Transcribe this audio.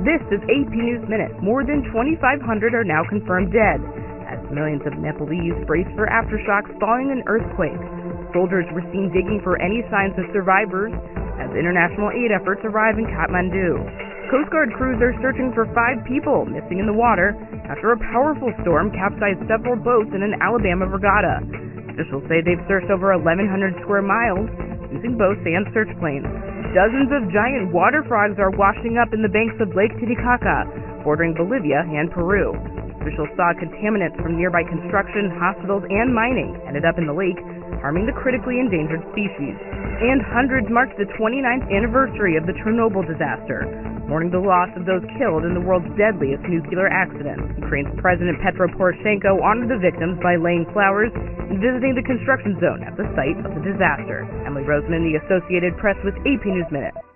This is AP News Minute. More than 2,500 are now confirmed dead, as millions of Nepalese brace for aftershocks following an earthquake. Soldiers were seen digging for any signs of survivors as international aid efforts arrive in Kathmandu. Coast Guard crews are searching for 5 people missing in the water after a powerful storm capsized several boats in an Alabama regatta. Officials say they've searched over 1,100 square miles using boats and search planes. Dozens of giant water frogs are washing up in the banks of Lake Titicaca, bordering Bolivia and Peru. Officials saw contaminants from nearby construction, hospitals, and mining ended up in the lake, harming the critically endangered species. And hundreds marked the 29th anniversary of the Chernobyl disaster, mourning the loss of those killed in the world's deadliest nuclear accident. Ukraine's President Petro Poroshenko honored the victims by laying flowers and visiting the construction zone at the site of the disaster. Emily Roseman, The Associated Press, with AP News Minute.